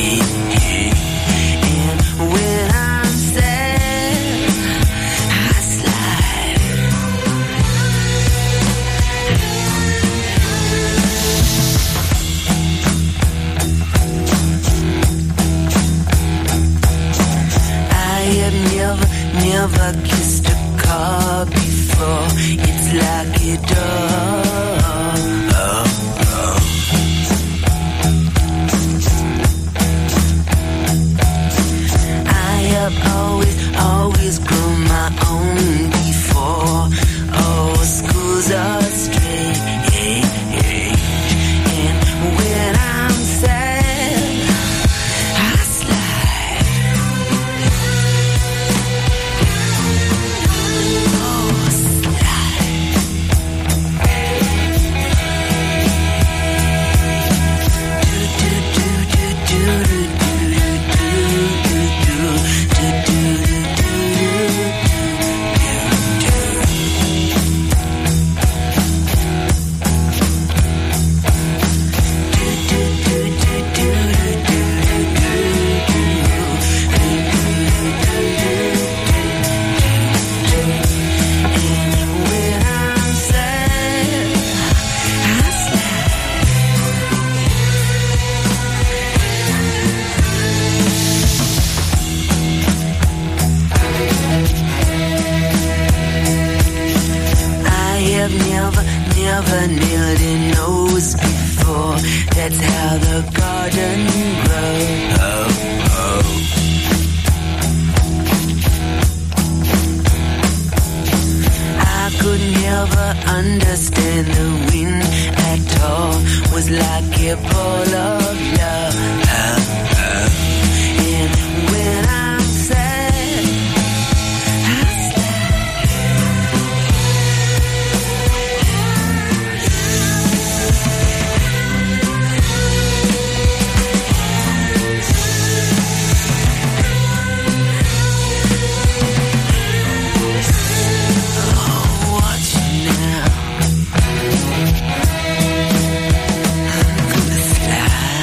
And when I'm sad, I slide. Never, never kissed a car before. It's like a dog. Oh, oh. I have always, always grown my own before. Oh, schools are straight. And when I'm sad, I slide. Never nailed a nose before. That's how the garden grows. Oh, oh. I could never understand the wind at all. Was like a ball of love. And when I'm sad, I slide.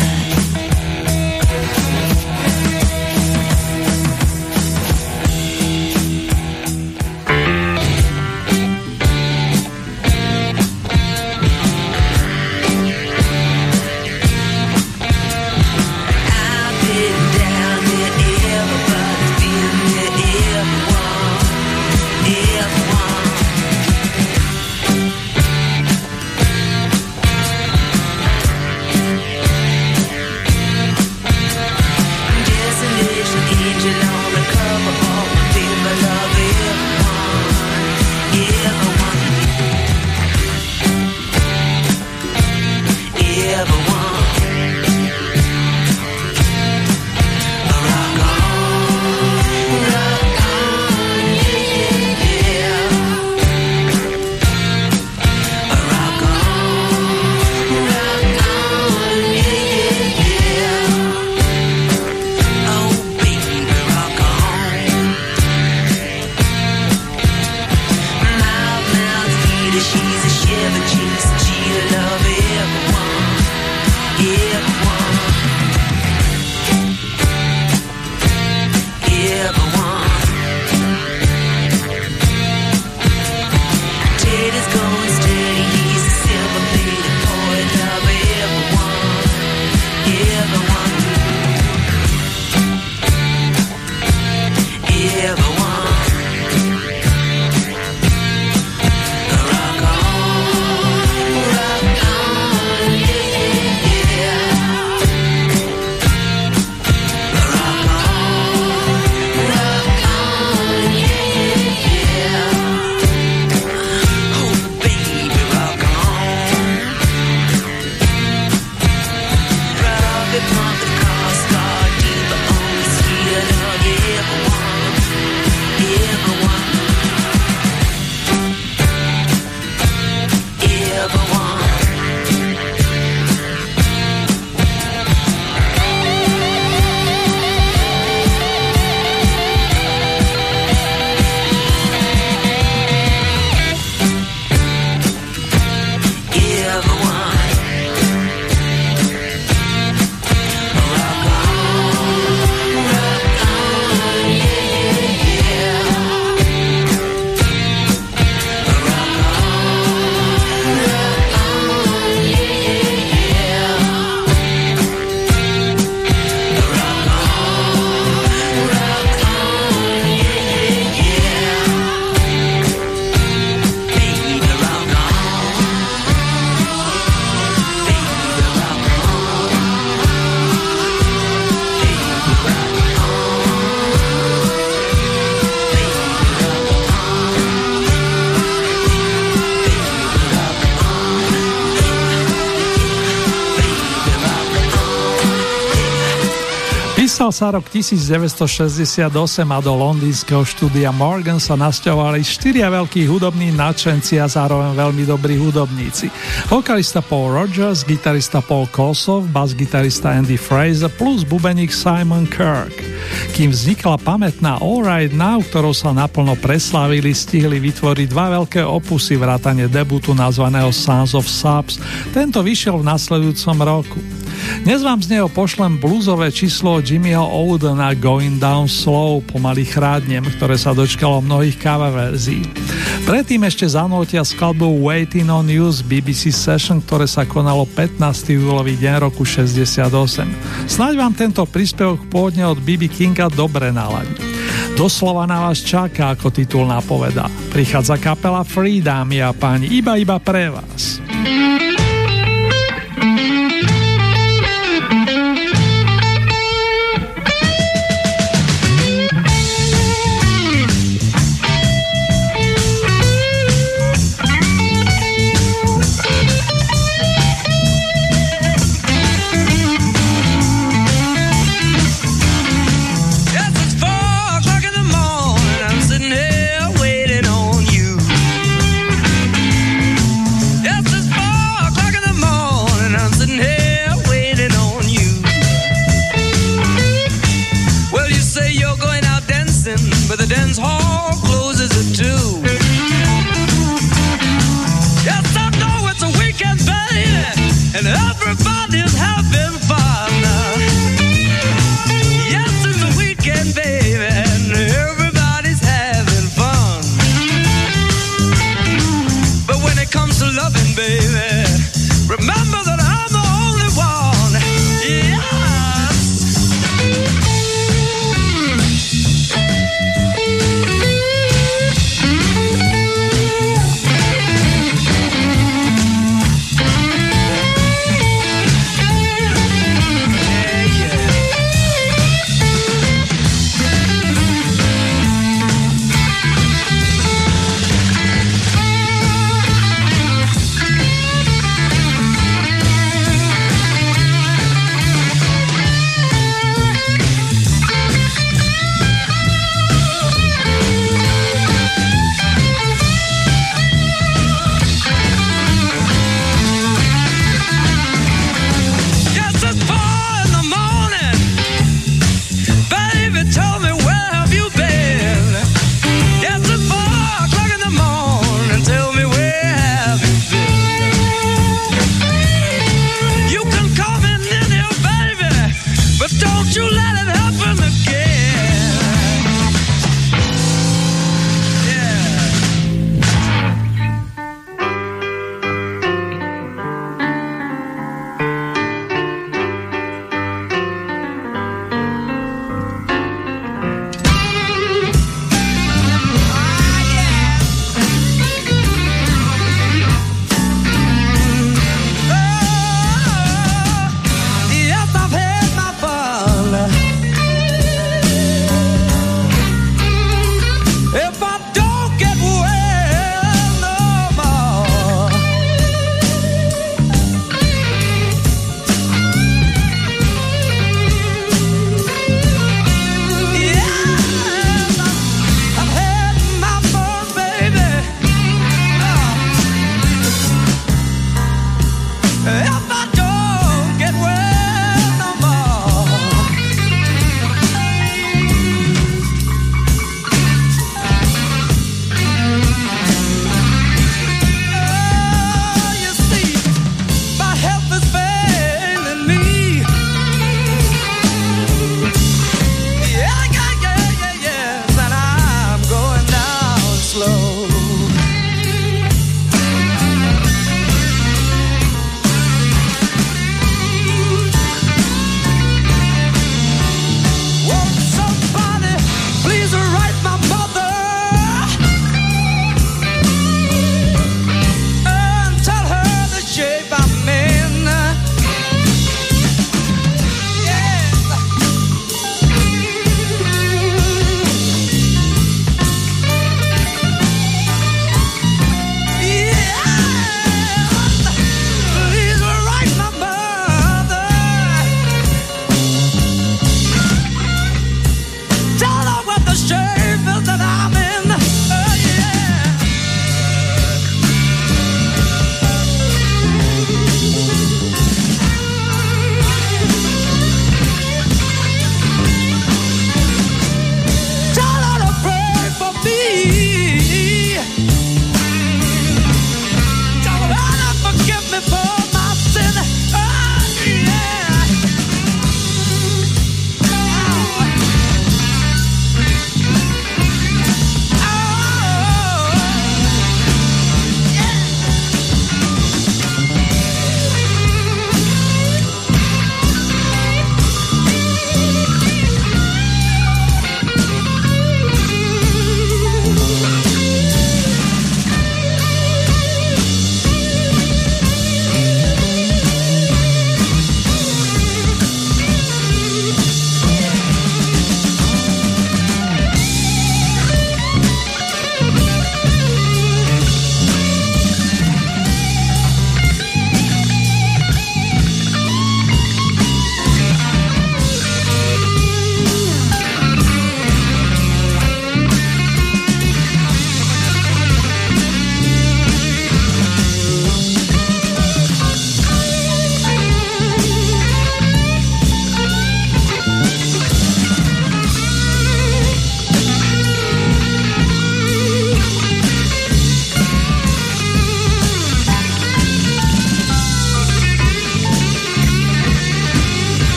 Písal sa rok devätnásťstošesťdesiatosem a do londýnskeho štúdia Morgan sa nasťahovali štyria veľkí hudobní nadšenci a zároveň veľmi dobrí hudobníci. Vokalista Paul Rogers, gitarista Paul Kossoff, bas-gitarista Andy Fraser plus bubeník Simon Kirk. Kým vznikla pamätná All Right Now, ktorou sa naplno preslávili, stihli vytvoriť dva veľké opusy vrátane debutu nazvaného Sons of Subs. Tento vyšiel v nasledujúcom roku. Dnes vám z neho pošlem bluesové číslo Jimmyho Odena Going Down Slow, pomaly chrádnem, ktoré sa dočkalo mnohých cover verzií. Predtým ešte zanútia skladbu Waiting on You z bé bé cé Session, ktoré sa konalo pätnásteho júlový deň roku šesťdesiatosem. Snáď vám tento príspevok pôvodne od bé bé Kinga dobre naladí. Doslova na vás čaká, ako titul napovedá. Prichádza kapela Free, dámy a páni, iba iba pre vás. Just as far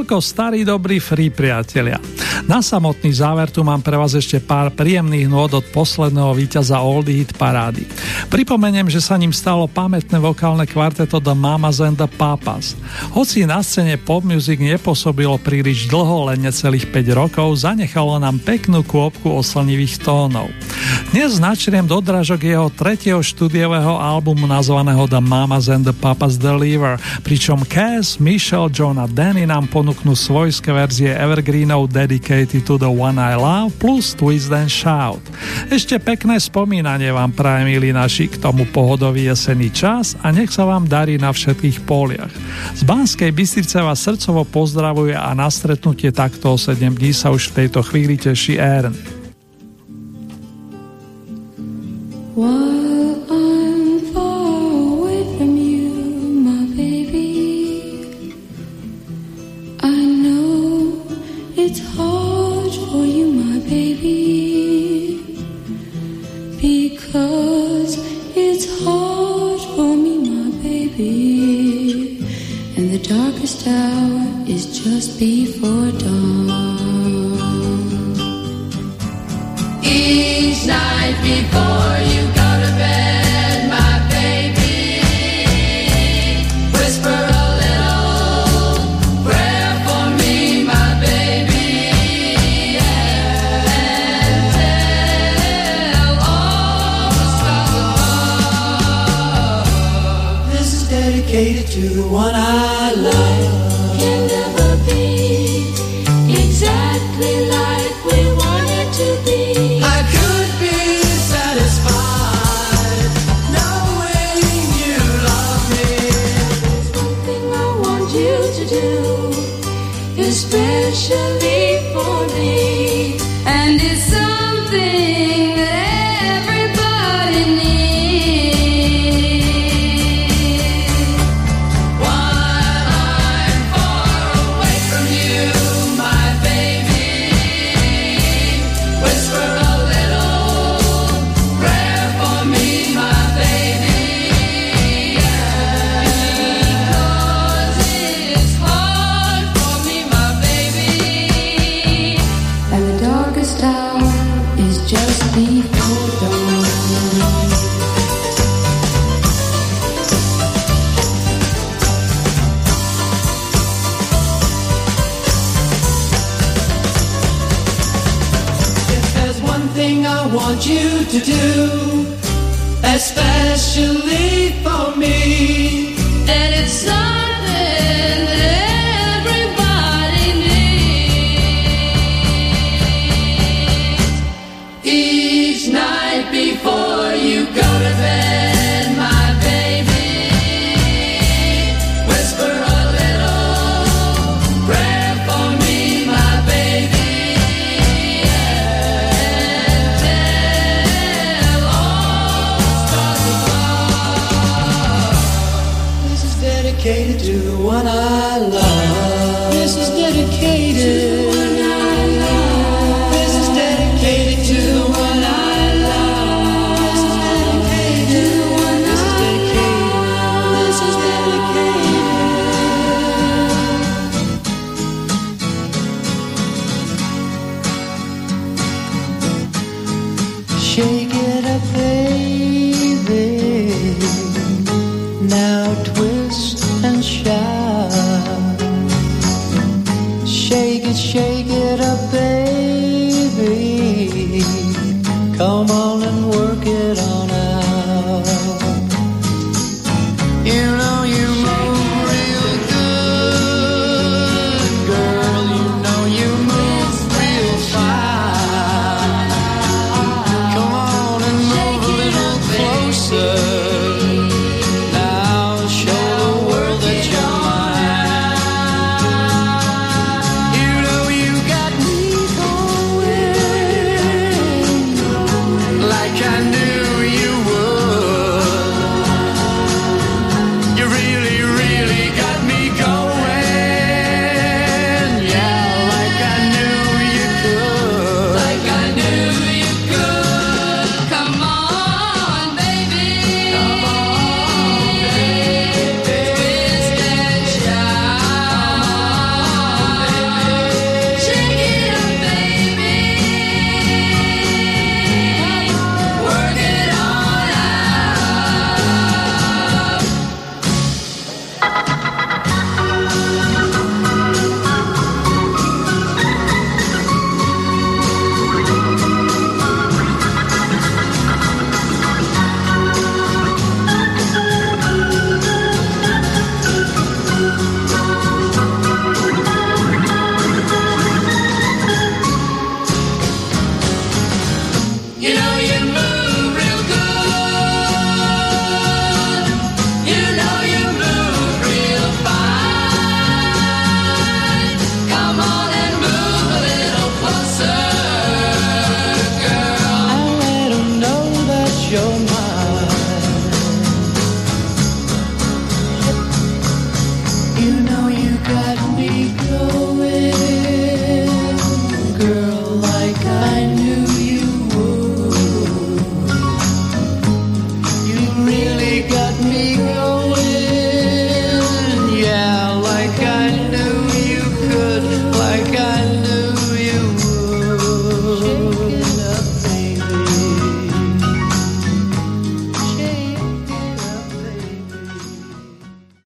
Toľko starí dobrí free priatelia. Na samotný záver tu mám pre vás ešte pár príjemných nôd od posledného víťaza Oldie Hit parády. Pripomeniem, že sa ním stalo pamätné vokálne kvarteto The Mamas and the Papas. Hoci na scéne pop music nepôsobilo príliš dlho, len necelých päť rokov, zanechalo nám peknú kôpku oslnivých tónov. Dnes načriem do dražok jeho tretieho štúdiového albumu nazvaného The Mamas and the Papas Deliver, pričom Cass, Michelle, John a Danny nám ponúknú svojské verzie evergreenov Dedicated to the One I Love plus Twist and Shout. Ešte pekné spomínanie vám prajem, milí naši, k tomu pohodový jesenný čas a nech sa vám darí na všetkých poliach. Z Banskej Bystrice vás srdcovo pozdravuje a na stretnutie takto o sedem dní sa už v tejto chvíli teší Ern. While I'm far away from you, my baby, I know it's hard for you, my baby, because it's hard for me, my baby, and the darkest hour is just before dawn. Each night before you go to bed, my baby, whisper a little prayer for me, my baby, and tell all the stars above. This is dedicated to the one I love. Can never be exactly like we want it to be. Especially for me, and it's something that everybody needs. While I'm far away from you, my baby, whisper a little prayer for me, my baby, because it's hard for me, my baby, and the darkest hour is just before dawn. If there's one thing I want you to do, especially for me, and it's something that everybody needs. Each night before you go to bed, my baby, whisper a little prayer for me, my baby, and tell all the stars above. This is dedicated to the one I love. This is dedicated to the one I love. This is dedicated to the one I love. This is dedicated to the one I love. This is dedicated. Shake it up, baby. Now twist and shout. Shake it, shake it up, baby. Come on and work it on out. You know you move real good, girl. You know you move real fine. Come on and move You know